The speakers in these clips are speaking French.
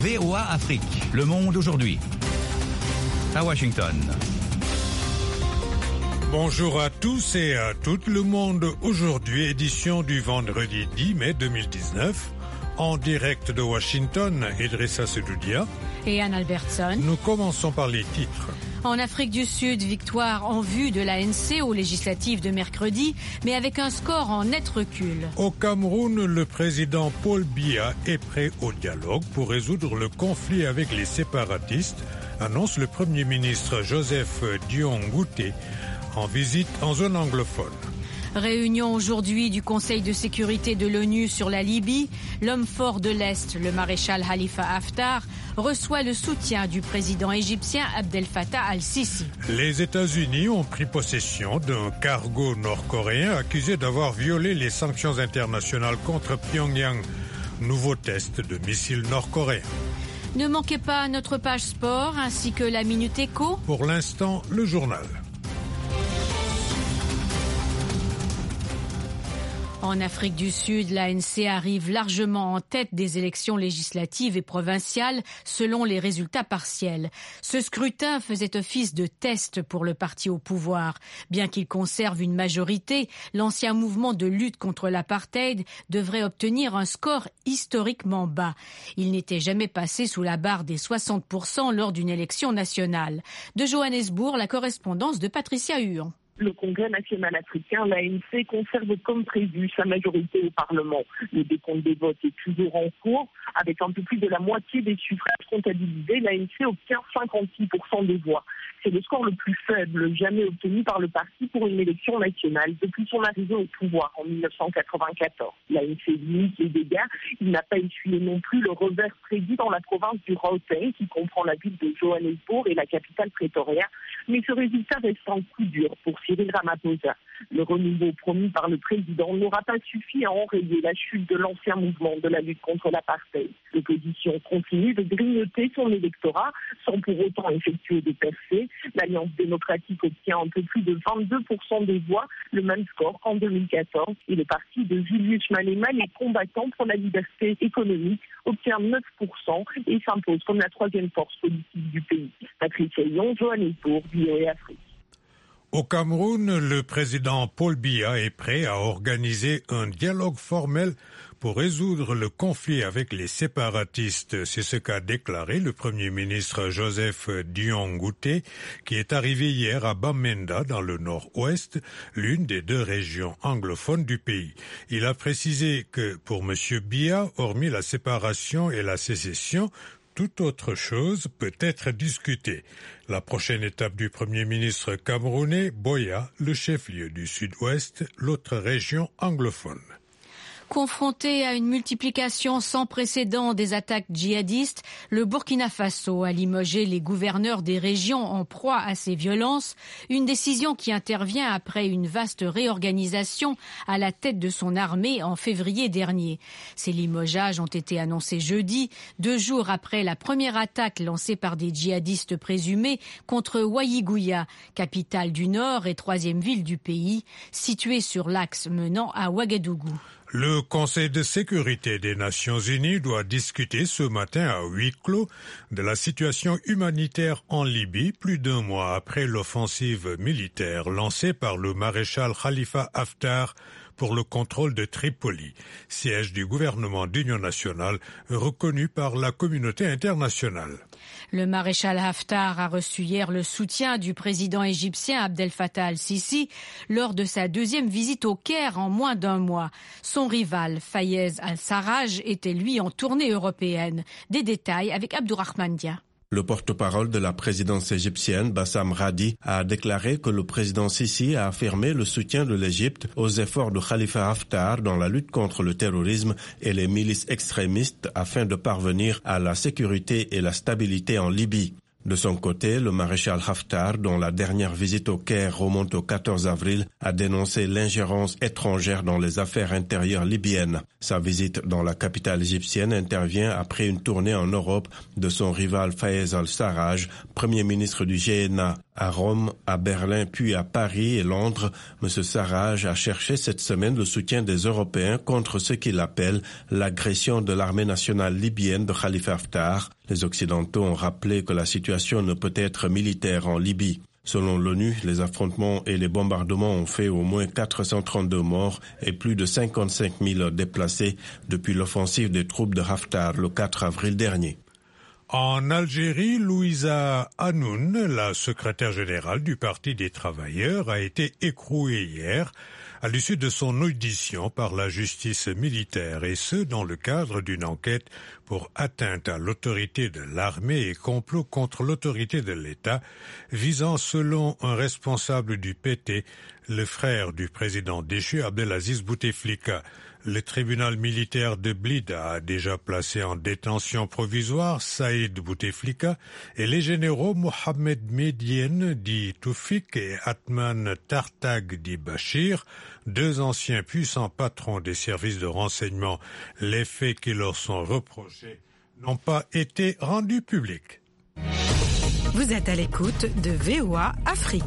VOA Afrique, le monde aujourd'hui. À Washington. Bonjour à tous et à toutes, le monde aujourd'hui, édition du vendredi 10 mai 2019. En direct de Washington, Idrissa Sedoudia et Anne Albertson. Nous commençons par les titres. En Afrique du Sud, victoire en vue de l'ANC aux législatives de mercredi, mais avec un score en net recul. Au Cameroun, le président Paul Biya est prêt au dialogue pour résoudre le conflit avec les séparatistes, annonce le Premier ministre Joseph Dion-Ngouté en visite en zone anglophone. Réunion aujourd'hui du Conseil de sécurité de l'ONU sur la Libye. L'homme fort de l'Est, le maréchal Khalifa Haftar, reçoit le soutien du président égyptien Abdel Fattah al-Sisi. Les États-Unis ont pris possession d'un cargo nord-coréen accusé d'avoir violé les sanctions internationales contre Pyongyang. Nouveau test de missiles nord-coréens. Ne manquez pas notre page sport ainsi que la Minute Éco. Pour l'instant, le journal. En Afrique du Sud, l'ANC arrive largement en tête des élections législatives et provinciales selon les résultats partiels. Ce scrutin faisait office de test pour le parti au pouvoir. Bien qu'il conserve une majorité, l'ancien mouvement de lutte contre l'apartheid devrait obtenir un score historiquement bas. Il n'était jamais passé sous la barre des 60% lors d'une élection nationale. De Johannesburg, la correspondance de Patricia Huon. Le Congrès national africain, l'ANC, conserve comme prévu sa majorité au Parlement. Le décompte des votes est toujours en cours. Avec un peu plus de la moitié des suffrages comptabilisés, l'ANC obtient 56% des voix. C'est le score le plus faible jamais obtenu par le parti pour une élection nationale depuis son arrivée au pouvoir en 1994. L'ANC limite les dégâts. Il n'a pas essuyé non plus le revers prévu dans la province du Gauteng, qui comprend la ville de Johannesburg et la capitale Pretoria. Mais ce résultat reste un coup dur pour Cyril Ramaphosa. Le renouveau promis par le président n'aura pas suffi à enrayer la chute de l'ancien mouvement de la lutte contre l'apartheid. L'opposition continue de grignoter son électorat sans pour autant effectuer des percées. L'Alliance démocratique obtient un peu plus de 22% des voix, le même score qu'en 2014. Et le parti de Julius Malema, les combattants pour la liberté économique, obtient 9% et s'impose comme la troisième force politique du pays. Patricia Huon, Johannesburg, VOA Afrique. Au Cameroun, le président Paul Biya est prêt à organiser un dialogue formel pour résoudre le conflit avec les séparatistes. C'est ce qu'a déclaré le Premier ministre Joseph Dion-Ngouté, qui est arrivé hier à Bamenda, dans le nord-ouest, l'une des deux régions anglophones du pays. Il a précisé que pour M. Biya, hormis la séparation et la sécession, toute autre chose peut être discutée. La prochaine étape du Premier ministre camerounais, Boya, le chef-lieu du Sud-Ouest, l'autre région anglophone. Confronté à une multiplication sans précédent des attaques djihadistes, le Burkina Faso a limogé les gouverneurs des régions en proie à ces violences, une décision qui intervient après une vaste réorganisation à la tête de son armée en février dernier. Ces limogeages ont été annoncés jeudi, 2 jours après la première attaque lancée par des djihadistes présumés contre Ouaïgouya, capitale du Nord et 3e ville du pays, située sur l'axe menant à Ouagadougou. Le Conseil de sécurité des Nations Unies doit discuter ce matin à huis clos de la situation humanitaire en Libye, plus d'1 mois après l'offensive militaire lancée par le maréchal Khalifa Haftar pour le contrôle de Tripoli, siège du gouvernement d'union nationale reconnu par la communauté internationale. Le maréchal Haftar a reçu hier le soutien du président égyptien Abdel Fattah al-Sisi lors de sa 2e visite au Caire en moins d'1 mois. Son rival, Fayez al-Sarraj, était lui en tournée européenne. Des détails avec Abdourahmane Dia. Le porte-parole de la présidence égyptienne, Bassam Radi, a déclaré que le président Sisi a affirmé le soutien de l'Égypte aux efforts de Khalifa Haftar dans la lutte contre le terrorisme et les milices extrémistes afin de parvenir à la sécurité et la stabilité en Libye. De son côté, le maréchal Haftar, dont la dernière visite au Caire remonte au 14 avril, a dénoncé l'ingérence étrangère dans les affaires intérieures libyennes. Sa visite dans la capitale égyptienne intervient après une tournée en Europe de son rival Fayez al-Sarraj, premier ministre du GNA. À Rome, à Berlin, puis à Paris et Londres, M. Sarraj a cherché cette semaine le soutien des Européens contre ce qu'il appelle l'agression de l'armée nationale libyenne de Khalifa Haftar. Les Occidentaux ont rappelé que la situation ne peut être militaire en Libye. Selon l'ONU, les affrontements et les bombardements ont fait au moins 432 morts et plus de 55 000 déplacés depuis l'offensive des troupes de Haftar le 4 avril dernier. En Algérie, Louisa Hanoun, la secrétaire générale du Parti des travailleurs, a été écrouée hier à l'issue de son audition par la justice militaire, et ce dans le cadre d'une enquête pour atteinte à l'autorité de l'armée et complot contre l'autorité de l'État, visant, selon un responsable du PT, le frère du président déchu Abdelaziz Bouteflika. Le tribunal militaire de Blida a déjà placé en détention provisoire Saïd Bouteflika et les généraux Mohamed Medien dit Toufik et Atman Tartag dit Bachir, deux anciens puissants patrons des services de renseignement. Les faits qui leur sont reprochés n'ont pas été rendus publics. Vous êtes à l'écoute de VOA Afrique.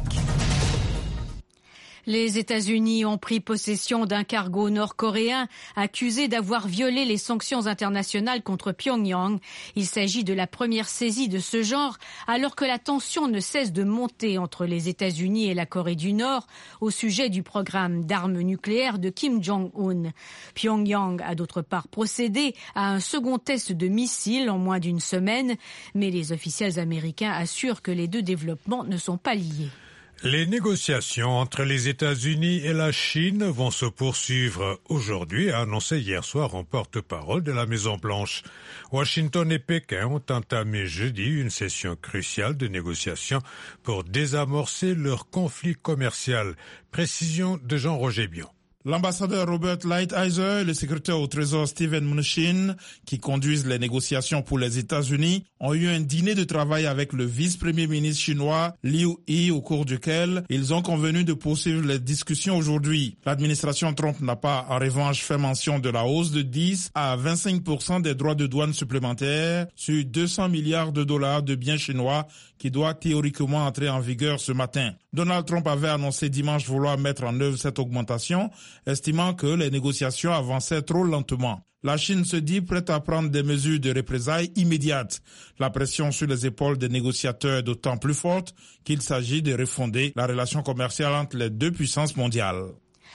Les États-Unis ont pris possession d'un cargo nord-coréen accusé d'avoir violé les sanctions internationales contre Pyongyang. Il s'agit de la première saisie de ce genre, alors que la tension ne cesse de monter entre les États-Unis et la Corée du Nord au sujet du programme d'armes nucléaires de Kim Jong-un. Pyongyang a d'autre part procédé à un second test de missile en moins d'une semaine, mais les officiels américains assurent que les deux développements ne sont pas liés. Les négociations entre les États-Unis et la Chine vont se poursuivre aujourd'hui, a annoncé hier soir un porte-parole de la Maison-Blanche. Washington et Pékin ont entamé jeudi une session cruciale de négociations pour désamorcer leur conflit commercial. Précision de Jean-Roger Bion. L'ambassadeur Robert Lighthizer et le secrétaire au Trésor Steven Mnuchin, qui conduisent les négociations pour les États-Unis, ont eu un dîner de travail avec le vice-premier ministre chinois Liu He, au cours duquel ils ont convenu de poursuivre les discussions aujourd'hui. L'administration Trump n'a pas, en revanche, fait mention de la hausse de 10 à 25% des droits de douane supplémentaires sur 200 milliards de dollars de biens chinois qui doit théoriquement entrer en vigueur ce matin. Donald Trump avait annoncé dimanche vouloir mettre en œuvre cette augmentation, estimant que les négociations avançaient trop lentement. La Chine se dit prête à prendre des mesures de représailles immédiates. La pression sur les épaules des négociateurs est d'autant plus forte qu'il s'agit de refonder la relation commerciale entre les deux puissances mondiales.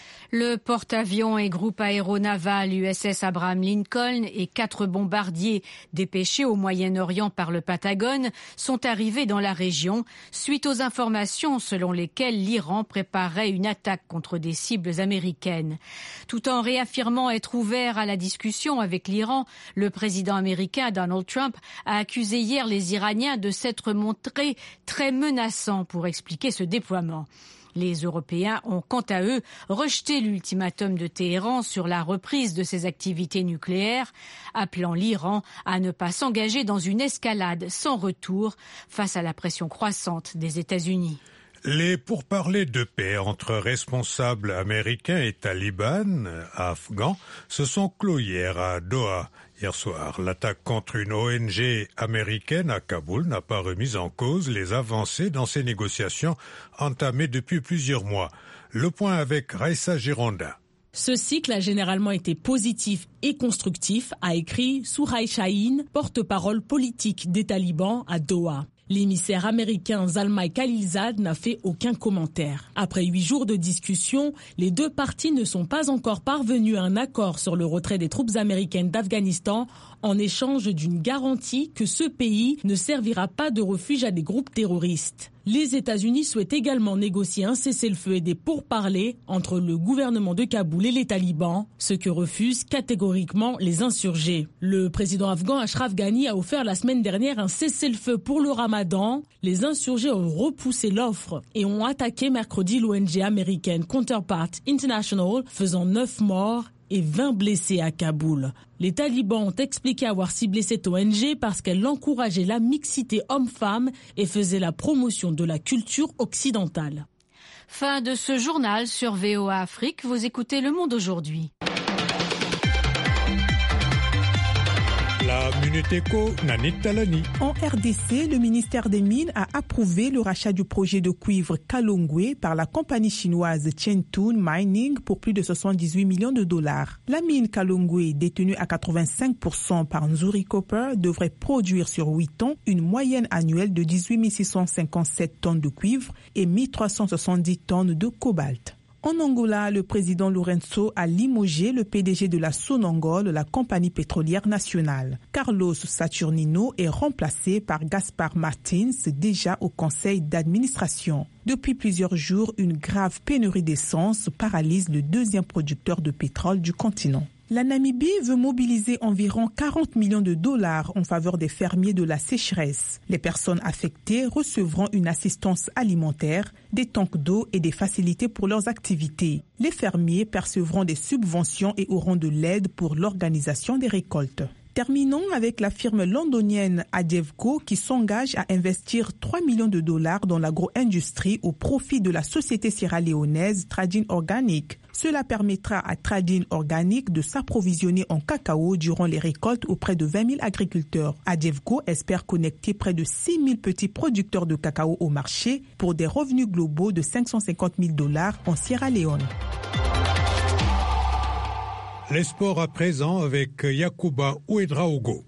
Le porte-avions et groupe aéronaval USS Abraham Lincoln et 4 bombardiers dépêchés au Moyen-Orient par le Pentagone sont arrivés dans la région suite aux informations selon lesquelles l'Iran préparait une attaque contre des cibles américaines. Tout en réaffirmant être ouvert à la discussion avec l'Iran, le président américain Donald Trump a accusé hier les Iraniens de s'être montrés très menaçants pour expliquer ce déploiement. Les Européens ont, quant à eux, rejeté l'ultimatum de Téhéran sur la reprise de ses activités nucléaires, appelant l'Iran à ne pas s'engager dans une escalade sans retour face à la pression croissante des États-Unis. Les pourparlers de paix entre responsables américains et talibans afghans se sont clos hier à Doha. Hier soir, l'attaque contre une ONG américaine à Kaboul n'a pas remis en cause les avancées dans ces négociations entamées depuis plusieurs mois. Le point avec Raissa Gironda. Ce cycle a généralement été positif et constructif, a écrit Souraï Shaheen, porte-parole politique des talibans à Doha. L'émissaire américain Zalmay Khalilzad n'a fait aucun commentaire. Après 8 jours de discussion, les deux parties ne sont pas encore parvenus à un accord sur le retrait des troupes américaines d'Afghanistan en échange d'une garantie que ce pays ne servira pas de refuge à des groupes terroristes. Les États-Unis souhaitent également négocier un cessez-le-feu et des pourparlers entre le gouvernement de Kaboul et les talibans, ce que refusent catégoriquement les insurgés. Le président afghan Ashraf Ghani a offert la semaine dernière un cessez-le-feu pour le Ramadan. Les insurgés ont repoussé l'offre et ont attaqué mercredi l'ONG américaine Counterpart International, faisant 9 morts et 20 blessés à Kaboul. Les talibans ont expliqué avoir ciblé cette ONG parce qu'elle encourageait la mixité homme-femme et faisait la promotion de la culture occidentale. Fin de ce journal sur VOA Afrique. Vous écoutez Le Monde aujourd'hui. La Minute Éco, Nanit Talani. En RDC, le ministère des Mines a approuvé le rachat du projet de cuivre Kalongwe par la compagnie chinoise Chengtun Mining pour plus de 78 millions de dollars. La mine Kalongwe, détenue à 85% par Nzuri Copper, devrait produire sur 8 ans une moyenne annuelle de 18 657 tonnes de cuivre et 1370 tonnes de cobalt. En Angola, le président Lourenço a limogé le PDG de la Sonangol, la compagnie pétrolière nationale. Carlos Saturnino est remplacé par Gaspar Martins, déjà au conseil d'administration. Depuis plusieurs jours, une grave pénurie d'essence paralyse le deuxième producteur de pétrole du continent. La Namibie veut mobiliser environ 40 millions de dollars en faveur des fermiers de la sécheresse. Les personnes affectées recevront une assistance alimentaire, des tanks d'eau et des facilités pour leurs activités. Les fermiers percevront des subventions et auront de l'aide pour l'organisation des récoltes. Terminons avec la firme londonienne Adevco qui s'engage à investir 3 millions de dollars dans l'agro-industrie au profit de la société sierra-léonaise Tradin Organic. Cela permettra à Tradin Organic de s'approvisionner en cacao durant les récoltes auprès de 20 000 agriculteurs. Adevco espère connecter près de 6 000 petits producteurs de cacao au marché pour des revenus globaux de 550 000 dollars en Sierra Leone. Les sports à présent avec Yacouba Ouedraogo.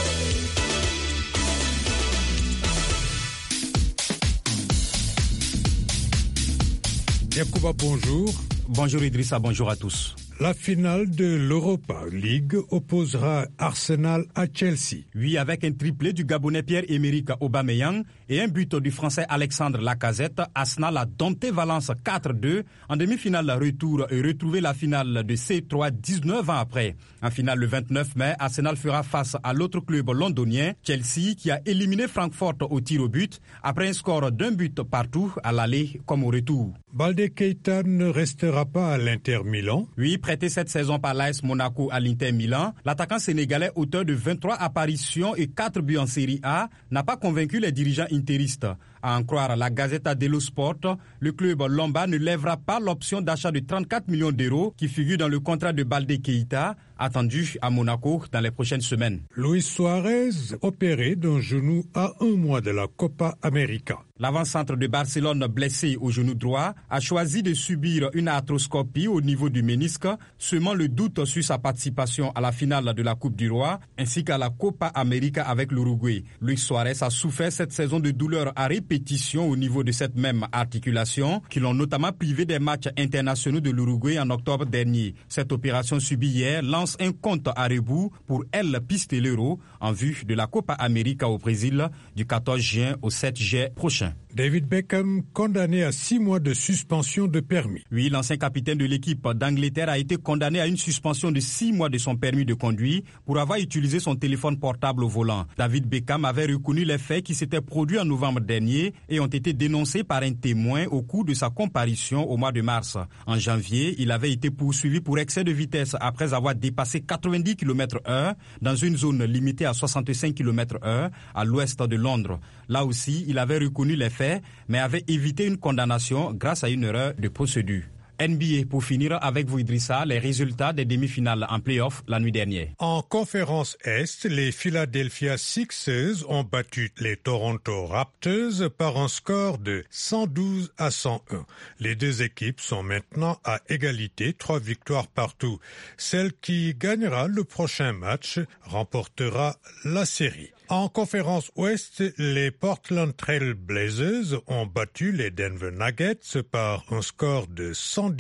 Yacouba, bonjour. Bonjour Idrissa, bonjour à tous. La finale de l'Europa League opposera Arsenal à Chelsea. Oui, avec un triplé du Gabonais Pierre-Emerick Aubameyang et un but du Français Alexandre Lacazette, Arsenal a dompté Valence 4-2 en demi-finale retour et retrouvé la finale de C3 19 ans après. En finale le 29 mai, Arsenal fera face à l'autre club londonien, Chelsea, qui a éliminé Francfort au tir au but après un score d'un but partout à l'aller comme au retour. Baldé Keita ne restera pas à l'Inter Milan. Oui, prêté cette saison par l'AS Monaco à l'Inter Milan, l'attaquant sénégalais auteur de 23 apparitions et 4 buts en Série A n'a pas convaincu les dirigeants interistes. À en croire la Gazzetta dello Sport, le club lombard ne lèvera pas l'option d'achat de 34 millions d'euros qui figure dans le contrat de Baldé Keita, attendu à Monaco dans les prochaines semaines. Luis Suarez, opéré d'un genou à 1 mois de la Copa América. L'avant-centre de Barcelone blessé au genou droit a choisi de subir une arthroscopie au niveau du ménisque, semant le doute sur sa participation à la finale de la Coupe du Roi ainsi qu'à la Copa América avec l'Uruguay. Luis Suarez a souffert cette saison de douleurs à répétition au niveau de cette même articulation qui l'ont notamment privé des matchs internationaux de l'Uruguay en octobre dernier. Cette opération subie hier lance un compte à rebours pour El Pistolero en vue de la Copa América au Brésil du 14 juin au 7 juillet prochain. David Beckham condamné à 6 mois de suspension de permis. Oui, l'ancien capitaine de l'équipe d'Angleterre a été condamné à une suspension de 6 mois de son permis de conduire pour avoir utilisé son téléphone portable au volant. David Beckham avait reconnu les faits qui s'étaient produits en novembre dernier et ont été dénoncés par un témoin au cours de sa comparution au mois de mars. En janvier, il avait été poursuivi pour excès de vitesse après avoir dépassé 90 km/h dans une zone limitée à 65 km/h à l'ouest de Londres. Là aussi, il avait reconnu les faits, mais avait évité une condamnation grâce à une erreur de procédure. NBA, pour finir avec vous Idrissa, les résultats des demi-finales en play-off la nuit dernière. En conférence Est, les Philadelphia Sixers ont battu les Toronto Raptors par un score de 112-101. Les deux équipes sont maintenant à égalité, 3 victoires partout. Celle qui gagnera le prochain match remportera la série. En conférence Ouest, les Portland Trail Blazers ont battu les Denver Nuggets par un score de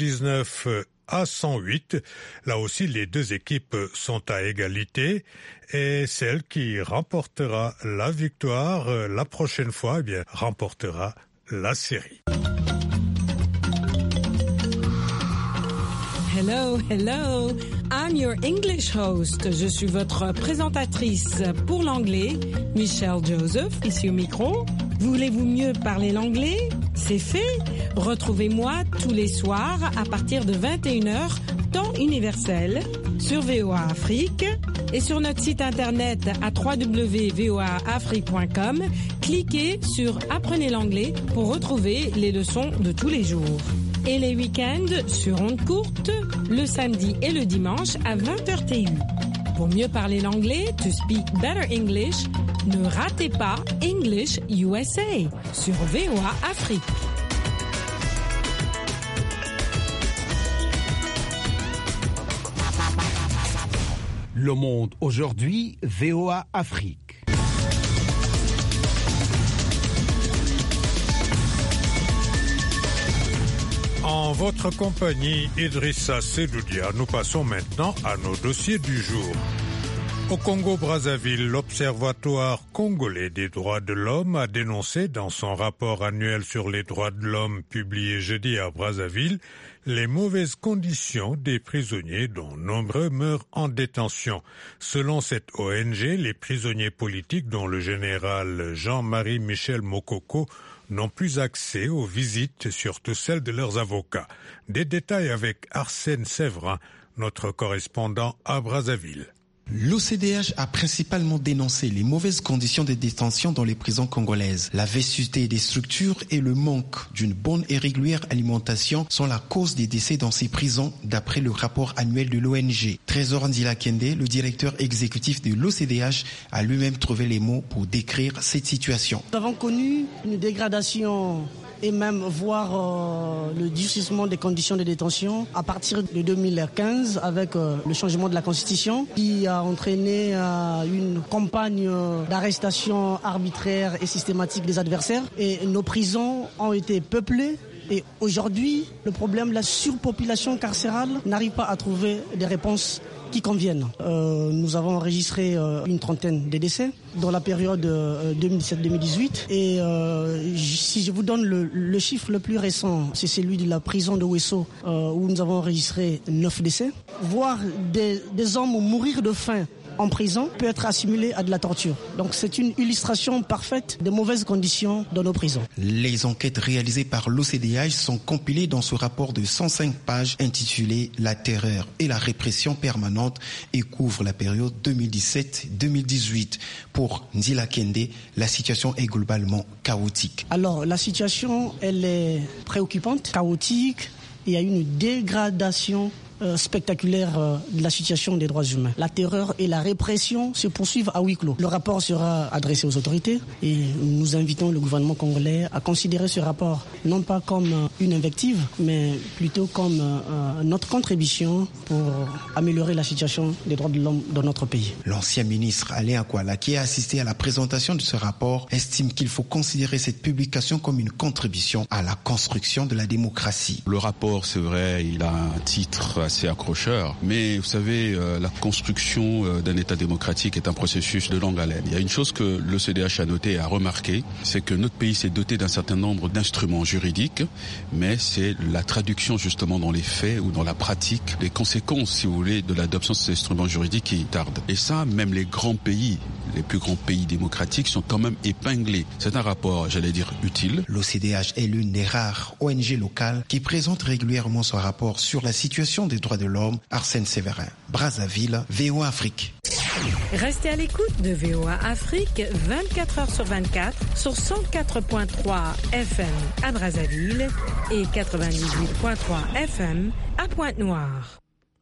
119-108. Là aussi, les deux équipes sont à égalité et celle qui remportera la victoire la prochaine fois, remportera la série. Hello, hello. I'm your English host. Je suis votre présentatrice pour l'anglais, Michelle Joseph, ici au micro. Voulez-vous mieux parler l'anglais? C'est fait. Retrouvez-moi tous les soirs à partir de 21h, temps universel, sur VOA Afrique et sur notre site internet à www.voaafrique.com. Cliquez sur Apprenez l'anglais pour retrouver les leçons de tous les jours. Et les week-ends sur ondes courtes, le samedi et le dimanche à 20h TU. Pour mieux parler l'anglais, to speak better English, ne ratez pas English USA sur VOA Afrique. Le Monde aujourd'hui, VOA Afrique. En votre compagnie, Idrissa Sedoudia, nous passons maintenant à nos dossiers du jour. Au Congo-Brazzaville, l'Observatoire congolais des droits de l'homme a dénoncé dans son rapport annuel sur les droits de l'homme publié jeudi à Brazzaville les mauvaises conditions des prisonniers dont nombreux meurent en détention. Selon cette ONG, les prisonniers politiques dont le général Jean-Marie Michel Mokoko n'ont plus accès aux visites, surtout celles de leurs avocats. Des détails avec Arsène Séverin, notre correspondant à Brazzaville. L'OCDH a principalement dénoncé les mauvaises conditions de détention dans les prisons congolaises. La vétusté des structures et le manque d'une bonne et régulière alimentation sont la cause des décès dans ces prisons, d'après le rapport annuel de l'ONG. Trésor Ndila Kende, le directeur exécutif de l'OCDH, a lui-même trouvé les mots pour décrire cette situation. Nous avons connu une dégradation et même voir le durcissement des conditions de détention à partir de 2015 avec le changement de la Constitution qui a entraîné une campagne d'arrestation arbitraire et systématique des adversaires. Et nos prisons ont été peuplées. Et aujourd'hui, le problème de la surpopulation carcérale n'arrive pas à trouver des réponses qui conviennent. Nous avons enregistré une trentaine de décès dans la période 2017-2018. Et si je vous donne le chiffre le plus récent, c'est celui de la prison de Wesso, où nous avons enregistré 9 décès. Voir des hommes mourir de faim en prison peut être assimilé à de la torture. Donc c'est une illustration parfaite des mauvaises conditions dans nos prisons. Les enquêtes réalisées par l'OCDH sont compilées dans ce rapport de 105 pages intitulé « La terreur et la répression permanente » et couvre la période 2017-2018. Pour Ndila Kende, la situation est globalement chaotique. Alors la situation, elle est préoccupante, chaotique. Il y a une dégradation spectaculaire de la situation des droits humains. La terreur et la répression se poursuivent à huis clos. Le rapport sera adressé aux autorités et nous invitons le gouvernement congolais à considérer ce rapport non pas comme une invective, mais plutôt comme notre contribution pour améliorer la situation des droits de l'homme dans notre pays. L'ancien ministre Alain Akwala, qui a assisté à la présentation de ce rapport, estime qu'il faut considérer cette publication comme une contribution à la construction de la démocratie. Le rapport, c'est vrai, il a un titre assez accrocheur, mais vous savez, la construction d'un État démocratique est un processus de longue haleine. Il y a une chose que l'OCDH a noté et a remarqué, c'est que notre pays s'est doté d'un certain nombre d'instruments juridiques, mais c'est la traduction justement dans les faits ou dans la pratique, les conséquences, si vous voulez, de l'adoption de ces instruments juridiques qui tardent. Et ça, même les grands pays, les plus grands pays démocratiques sont quand même épinglés. C'est un rapport, j'allais dire, utile. L'OCDH est l'une des rares ONG locales qui présente régulièrement son rapport sur la situation des droits de l'homme. Arsène Séverin, Brazzaville, VOA Afrique. Restez à l'écoute de VOA Afrique 24 heures sur 24 sur 104.3 FM à Brazzaville et 98.3 FM à Pointe-Noire.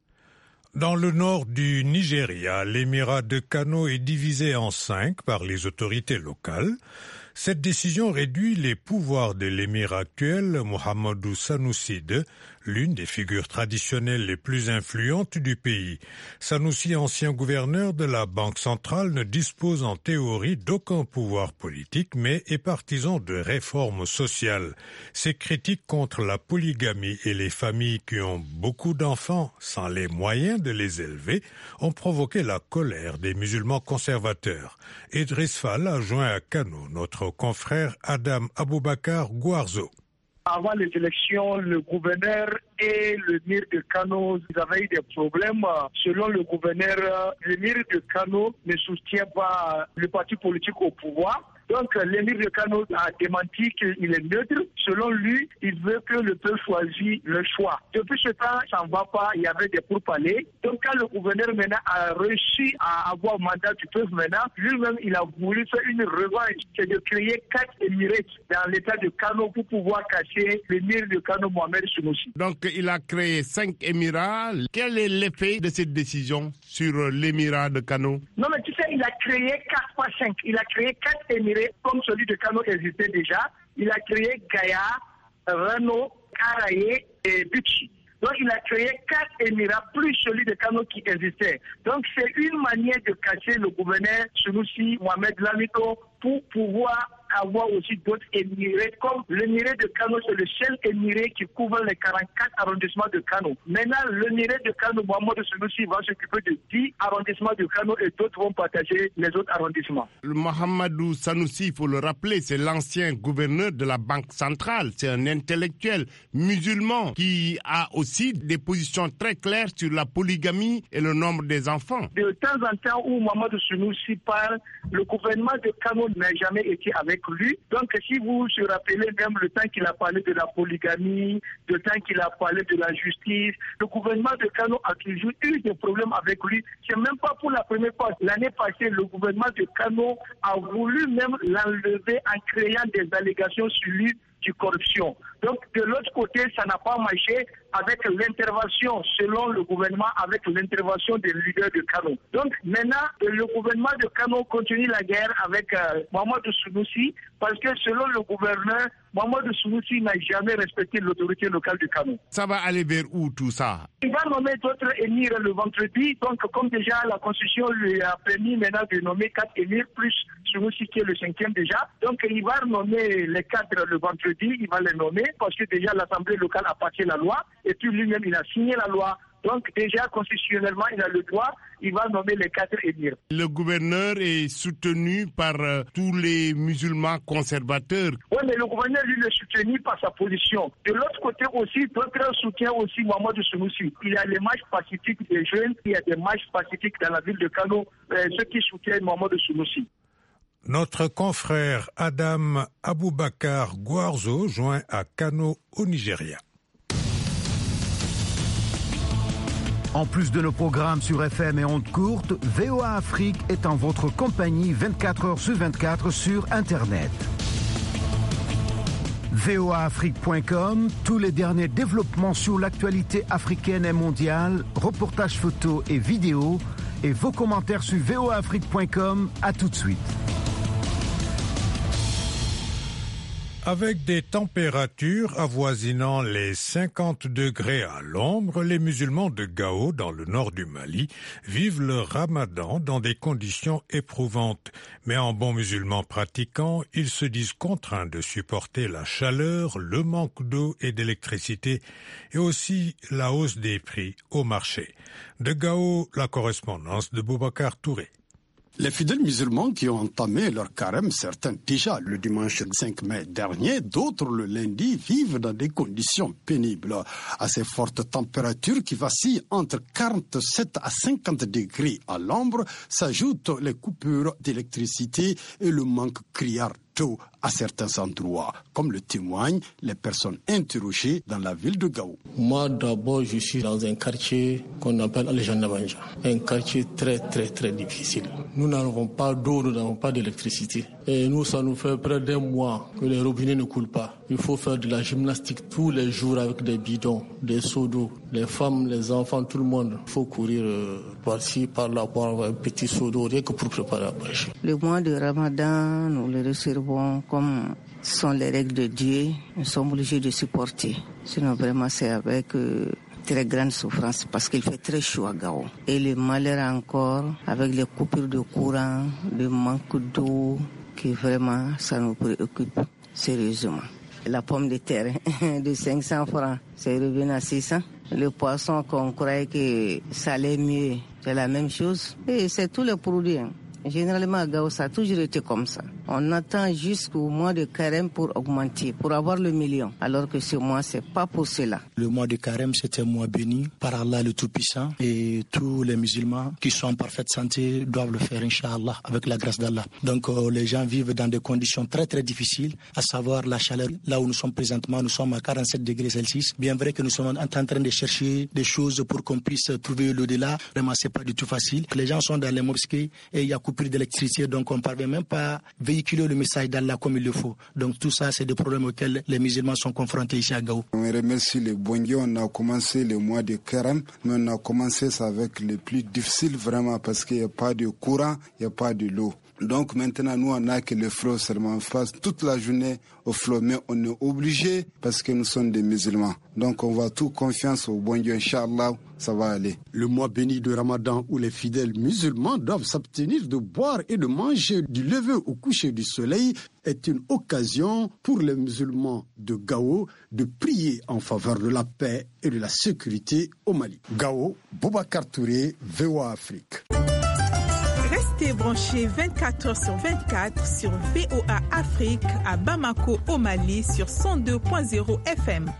Dans le nord du Nigeria, l'émirat de Kano est divisé en 5 par les autorités locales. Cette décision réduit les pouvoirs de l'émir actuel, Mohamedou Sanusi II, l'une des figures traditionnelles les plus influentes du pays. Sanusi, ancien gouverneur de la Banque centrale, ne dispose en théorie d'aucun pouvoir politique, mais est partisan de réformes sociales. Ses critiques contre la polygamie et les familles qui ont beaucoup d'enfants sans les moyens de les élever ont provoqué la colère des musulmans conservateurs. Idriss Fall a joint à Kano notre confrère Adam Aboubakar Gouarzo. Avant les élections, le gouverneur et le l'émir de Kano, ils avaient eu des problèmes. Selon le gouverneur, l'émir de Kano ne soutient pas le parti politique au pouvoir. Donc l'émir de Kano a démenti qu'il est neutre. Selon lui, il veut que le peuple choisisse le choix. Depuis ce temps, ça ne va pas, il y avait des pourparlers. Donc quand le gouverneur maintenant a réussi à avoir le mandat du peuple maintenant, lui-même il a voulu faire une revanche, c'est de créer 4 émirats dans l'état de Kano pour pouvoir cacher l'émir de Kano Mohamed Sunusi. Donc il a créé 5 émirats. Quel est l'effet de cette décision sur l'émirat de Kano? Non mais tu sais, il a créé 4 pas 5. Il a créé 4 émirats comme celui de Kano existait déjà. Il a créé Gaïa, Rano, Karaye et Bichi. Donc il a créé 4 émirats plus celui de Kano qui existait. Donc c'est une manière de cacher le gouverneur Sunusi Mohamed Lamito pour pouvoir avoir aussi d'autres émirats, comme l'émirat de Kano, c'est le seul émirat qui couvre les 44 arrondissements de Kano. Maintenant, l'émirat de Kano, Mohamed Sunusi, va s'occuper de 10 arrondissements de Kano et d'autres vont partager les autres arrondissements. Le Mohamedou Sanusi, il faut le rappeler, c'est l'ancien gouverneur de la Banque centrale. C'est un intellectuel musulman qui a aussi des positions très claires sur la polygamie et le nombre des enfants. De temps en temps où Mohamed Sunusi parle, le gouvernement de Kano n'a jamais été avec lui. Donc si vous vous rappelez même le temps qu'il a parlé de la polygamie, le temps qu'il a parlé de la justice, le gouvernement de Kano a toujours eu des problèmes avec lui. C'est même pas pour la première fois. L'année passée, le gouvernement de Kano a voulu même l'enlever en créant des allégations sur lui de corruption. Donc de l'autre côté, ça n'a pas marché avec l'intervention, selon le gouvernement, avec l'intervention des leaders de Kano. Donc maintenant, le gouvernement de Kano continue la guerre avec Mohamed Sunusi parce que selon le gouverneur, Mohamed Sunusi n'a jamais respecté l'autorité locale de Kano. Ça va aller vers où tout ça? Il va nommer d'autres émirs le vendredi. Donc comme déjà la Constitution lui a permis maintenant de nommer 4 émirs plus Sunusi qui est le 5e déjà. Donc il va nommer les 4 le vendredi, il va les nommer parce que déjà l'Assemblée locale a passé la loi et puis lui-même il a signé la loi. Donc déjà constitutionnellement il a le droit, il va nommer les 4 émirs. Le gouverneur est soutenu par tous les musulmans conservateurs. Oui, mais le gouverneur lui est soutenu par sa position. De l'autre côté aussi, d'autres soutiennent aussi Mohamed Sunusi. Il y a les marches pacifiques des jeunes, il y a des marches pacifiques dans la ville de Kano, ceux qui soutiennent Mohamed Sunusi. Notre confrère Adam Aboubakar Gwarzo joint à Kano au Nigeria. En plus de nos programmes sur FM et ondes courtes, VOA Afrique est en votre compagnie 24 heures sur 24 sur Internet. voaafrique.com, tous les derniers développements sur l'actualité africaine et mondiale, reportages photos et vidéos, et vos commentaires sur voaafrique.com. À tout de suite. Avec des températures avoisinant les 50 degrés à l'ombre, les musulmans de Gao, dans le nord du Mali, vivent le ramadan dans des conditions éprouvantes. Mais en bons musulmans pratiquants, ils se disent contraints de supporter la chaleur, le manque d'eau et d'électricité, et aussi la hausse des prix au marché. De Gao, la correspondance de Boubacar Touré. Les fidèles musulmans qui ont entamé leur carême, certains déjà le dimanche 5 mai dernier, d'autres le lundi, vivent dans des conditions pénibles. À ces fortes températures qui vacillent entre 47 à 50 degrés à l'ombre, s'ajoutent les coupures d'électricité et le manque criard d'eau à certains endroits, comme le témoignent les personnes interrogées dans la ville de Gao. Moi, d'abord, je suis dans un quartier qu'on appelle Al-Jannabanja, un quartier très difficile. Nous n'avons pas d'eau, nous n'avons pas d'électricité. Et nous, ça nous fait près d'un mois que les robinets ne coulent pas. Il faut faire de la gymnastique tous les jours avec des bidons, des seaux d'eau. Les femmes, les enfants, tout le monde. Il faut courir par-ci, par-là, pour avoir un petit seau d'eau, rien que pour préparer la pêche. Le mois de Ramadan, nous le recevons comme ce sont les règles de Dieu. Nous sommes obligés de supporter. Sinon, vraiment, c'est avec très grande souffrance parce qu'il fait très chaud à Gao. Et le malheur encore, avec les coupures de courant, le manque d'eau, qui vraiment, ça nous préoccupe sérieusement. La pomme de terre de 500 francs, c'est revenu à 600. Le poisson qu'on croyait que ça allait mieux, c'est la même chose. Et c'est tous les produits. Généralement, à Gao, ça a toujours été comme ça. On attend jusqu'au mois de carême pour augmenter, pour avoir le million. Alors que ce mois, c'est pas pour cela. Le mois de carême, c'est un mois béni par Allah le Tout-Puissant. Et tous les musulmans qui sont en parfaite santé doivent le faire, Inch'Allah, avec la grâce d'Allah. Donc, les gens vivent dans des conditions très, très difficiles, à savoir la chaleur. Là où nous sommes présentement, nous sommes à 47 degrés Celsius. Bien vrai que nous sommes en train de chercher des choses pour qu'on puisse trouver l'au-delà. Vraiment, c'est pas du tout facile. Les gens sont dans les mosquées et il y a coupure d'électricité, donc on ne parvient même pas à véhiculer le message d'Allah comme il le faut. Donc tout ça, c'est des problèmes auxquels les musulmans sont confrontés ici à Gao. On remercie les Bongé, on a commencé le mois de Kerem, mais on a commencé ça avec les plus difficiles vraiment parce qu'il n'y a pas de courant, il n'y a pas de l'eau. Donc maintenant, nous, on n'a que le flot seulement. On passe toute la journée au flot, mais on est obligé parce que nous sommes des musulmans. Donc on va tout confiance au bon Dieu, Inch'Allah, ça va aller. Le mois béni de Ramadan où les fidèles musulmans doivent s'abstenir de boire et de manger du lever au coucher du soleil est une occasion pour les musulmans de Gao de prier en faveur de la paix et de la sécurité au Mali. Gao, Boubacar Touré, VOA Afrique. Restez branchés 24h/24 sur VOA Afrique à Bamako au Mali sur 102.0 FM.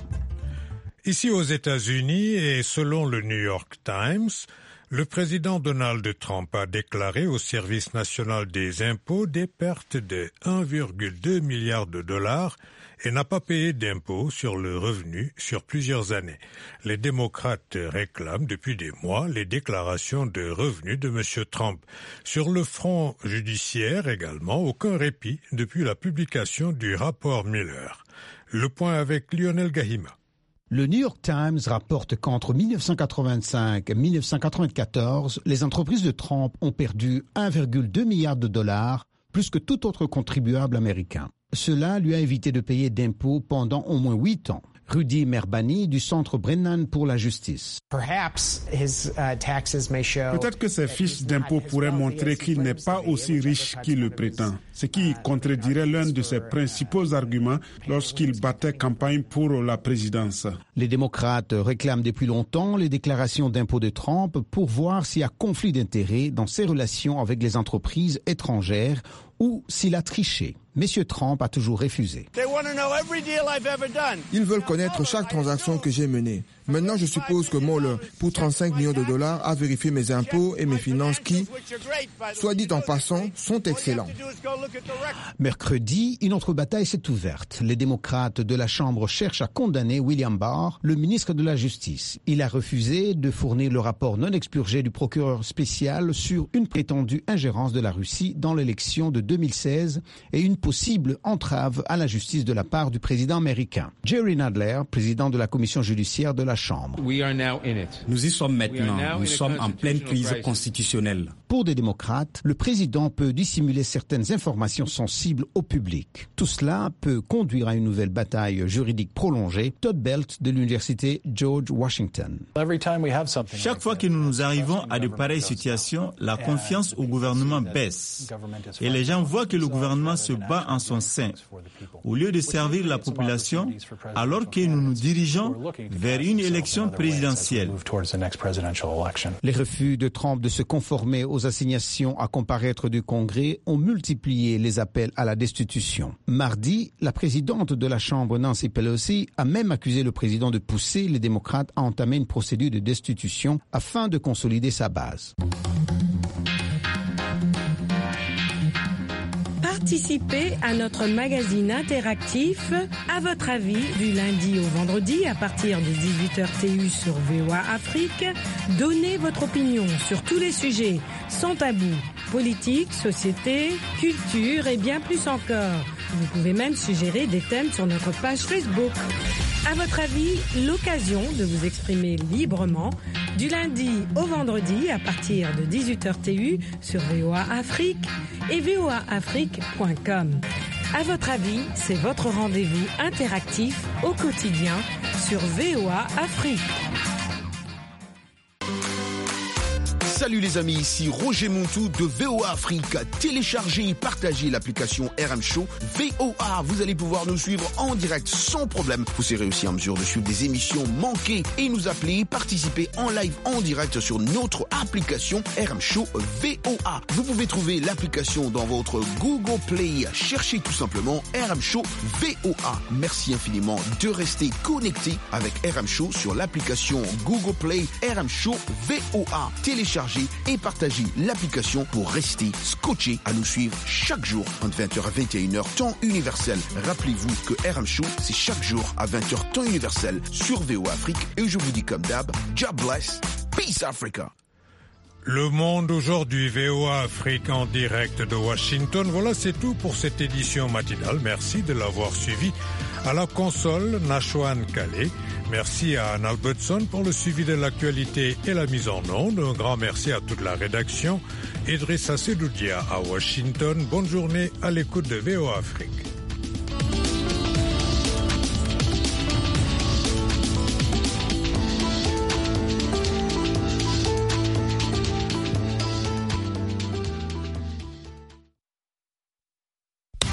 Ici aux États-Unis et selon le New York Times, le président Donald Trump a déclaré au Service national des impôts des pertes de 1,2 milliard de dollars et n'a pas payé d'impôts sur le revenu sur plusieurs années. Les démocrates réclament depuis des mois les déclarations de revenus de M. Trump. Sur le front judiciaire également, aucun répit depuis la publication du rapport Mueller. Le point avec Lionel Gahima. Le New York Times rapporte qu'entre 1985 et 1994, les entreprises de Trump ont perdu 1,2 milliard de dollars, plus que tout autre contribuable américain. Cela lui a évité de payer d'impôts pendant au moins 8 ans. Rudy Merbani du Centre Brennan pour la justice. Peut-être que ses fiches d'impôts pourraient montrer qu'il n'est pas aussi riche qu'il le prétend, ce qui contredirait l'un de ses principaux arguments lorsqu'il battait campagne pour la présidence. Les démocrates réclament depuis longtemps les déclarations d'impôts de Trump pour voir s'il y a conflit d'intérêts dans ses relations avec les entreprises étrangères ou s'il a triché. Monsieur Trump a toujours refusé. Ils veulent connaître chaque transaction que j'ai menée. Maintenant, je suppose que Mueller, pour 35 millions de dollars, a vérifié mes impôts et mes finances qui, soit dit en passant, sont excellents. Mercredi, une autre bataille s'est ouverte. Les démocrates de la Chambre cherchent à condamner William Barr, le ministre de la Justice. Il a refusé de fournir le rapport non expurgé du procureur spécial sur une prétendue ingérence de la Russie dans l'élection de 2016 et une possible entrave à la justice de la part du président américain. Jerry Nadler, président de la commission judiciaire de la Chambre. Nous y sommes maintenant. Nous sommes en pleine crise constitutionnelle. Pour des démocrates, le président peut dissimuler certaines informations sensibles au public. Tout cela peut conduire à une nouvelle bataille juridique prolongée. Todd Belt de l'université George Washington. Chaque fois que nous arrivons à de pareilles situations, la confiance au gouvernement baisse. Et les gens voient que le gouvernement se bat en son sein. Au lieu de servir la population, alors que nous nous dirigeons vers une élection présidentielle. Les refus de Trump de se conformer aux assignations à comparaître du Congrès ont multiplié les appels à la destitution. Mardi, la présidente de la Chambre, Nancy Pelosi, a même accusé le président de pousser les démocrates à entamer une procédure de destitution afin de consolider sa base. Participez à notre magazine interactif À votre avis du lundi au vendredi à partir de 18h TU sur VOA Afrique. Donnez votre opinion sur tous les sujets sans tabou, politique, société, culture et bien plus encore. Vous pouvez même suggérer des thèmes sur notre page Facebook. À votre avis, l'occasion de vous exprimer librement du lundi au vendredi à partir de 18h TU sur VOA Afrique et voaafrique.com. À votre avis, c'est votre rendez-vous interactif au quotidien sur VOA Afrique. Salut les amis, ici Roger Montou de VOA Afrique. Téléchargez et partagez l'application RM Show VOA. Vous allez pouvoir nous suivre en direct sans problème. Vous serez aussi en mesure de suivre des émissions manquées et nous appeler, participer en live en direct sur notre application RM Show VOA. Vous pouvez trouver l'application dans votre Google Play. Cherchez tout simplement RM Show VOA. Merci infiniment de rester connecté avec RM Show sur l'application Google Play RM Show VOA. Téléchargez et partagez l'application pour rester scotché à nous suivre chaque jour entre 20h à 21h temps universel. Rappelez-vous que RM Show, c'est chaque jour à 20h temps universel sur VOA Afrique. Et je vous dis comme d'hab, God bless, peace Africa. Le Monde aujourd'hui, VOA Afrique en direct de Washington. Voilà, c'est tout pour cette édition matinale. Merci de l'avoir suivi. À la console, Nashwan Calais. Merci à Anne Albertson pour le suivi de l'actualité et la mise en onde. Un grand merci à toute la rédaction. Idrissa Sedoudia à Washington. Bonne journée à l'écoute de VOA Afrique.